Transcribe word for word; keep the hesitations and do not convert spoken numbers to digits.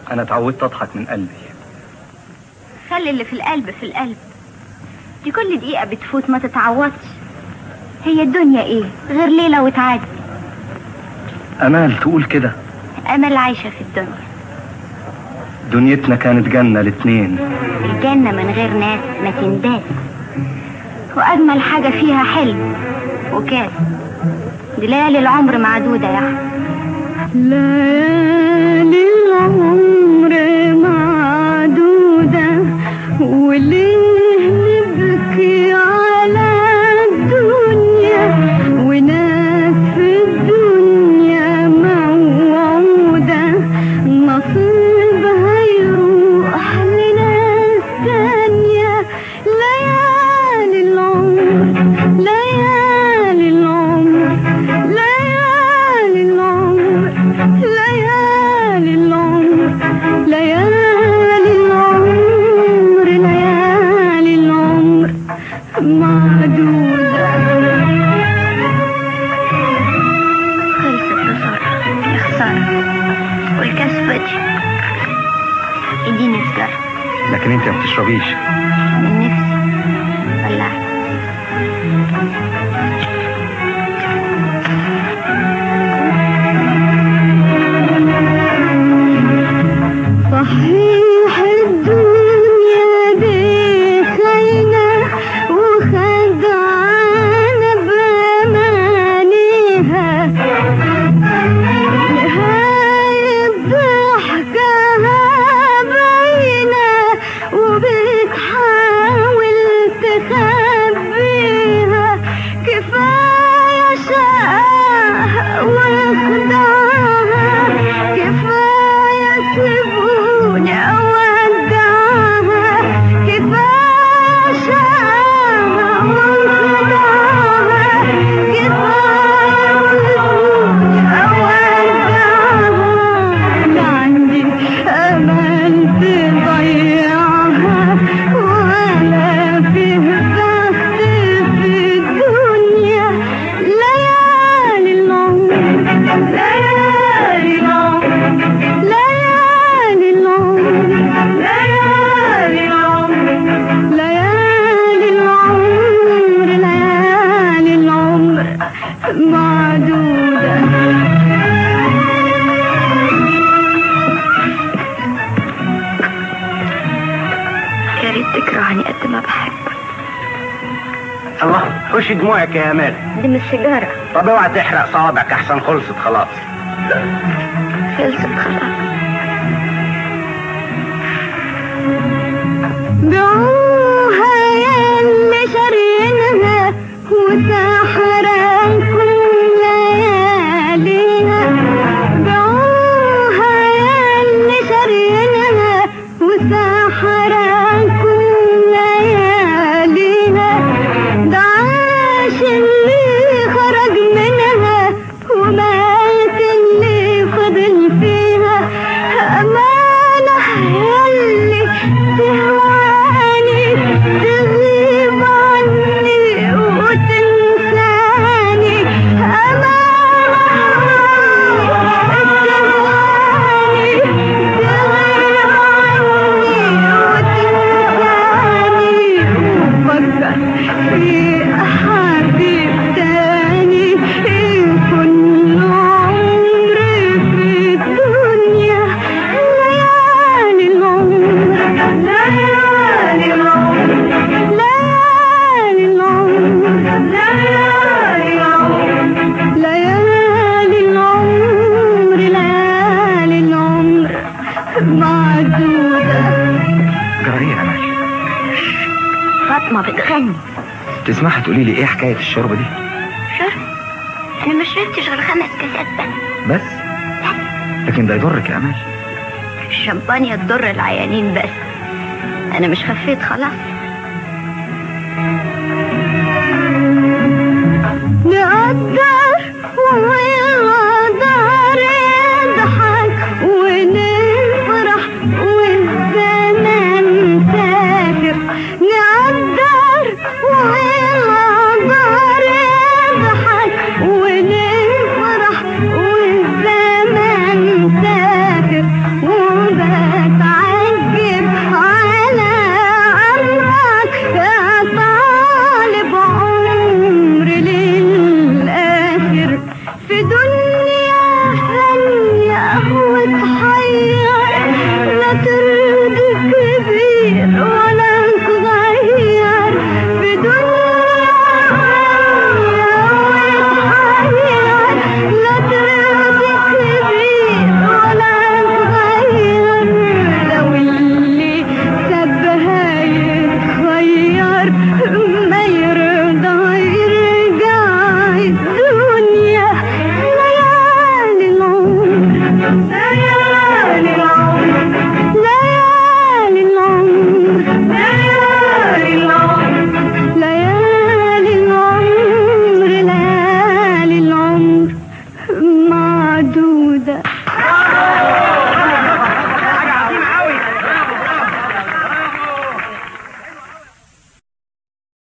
انا اتعودت اضحك من قلبي. خلي اللي في القلب في القلب، دي كل دقيقة بتفوت ما تتعوضش. هي الدنيا ايه غير ليلة وتعدي. امال تقول كده؟ امل عايشة في الدنيا. دنيتنا كانت جنة الاتنين. الجنة من غير ناس ما تنداس، واجمل حاجة فيها حلم وكاس. دي ليالي العمر معدودة يا اخي. ليالي العمر معدودة، وليه نبكي على الدنيا، وناس في الدنيا موعودة نصيبها يروح لناس تانية. ليالي العمر ليالي العمر ليالي العمر ليالي العمر ليالي العمر ليالي العمر معدودة. خلصت بسرعة يا خسارة، والكاس فاضي. اديني سجارة. لكن انت ما بتشربيش. من نفسي ولعت. صحيح الدنيا دي خاينة وخدعانة بأمانيها، نهاية ضحكها باينة وبتحاول تخبيها. كفاية شقاها وخدعها، كفاية سيبوني أودعها. كفاية شقاها وخدعها، كفاية سيبوني أودعها. لا عندي أمل تضيعها، ولا فيه بخت في الدنيا. ليالي العمر ليالي العمر ليالي العمر ليالي العمر ليالي العمر ليالي العمر معدودة. يا ريت تكرهني قد ما بحبك. الله، حوشي دموعك يا امال. دي مش سيجارة. طب اوعى تحرق صوابعك احسن، خلصت خلاص. خلصت خلاص. بيعوها ياللي شارينها وسحرانكم لياليها. بيعوها ياللي شارينها وسحرانكم لياليها. ده عاش اللي خرج منها ومات اللي فضل فيها. أمانة ياللي تهواني تغيب عني وتنساني. أمانة تهواني تغيب عني وتنساني. وفكر في حبيب تاني يكون عمري في الدنيا. ليالي العمر ليالي العمر ليالي العمر ليالي العمر ليالي العمر ليالي العمر معدودة. جرى يا امال؟ فاطمة بتغني. تسمحي تقولي لي ايه حكاية الشوربة دي؟ شرب؟ انا ما شربتش غير خمس كاسات بس. بس؟ لكن ده يضرك يا امال. الشمبانيا تضر العيانين بس، انا مش خفيت خلاص. نقدر وهي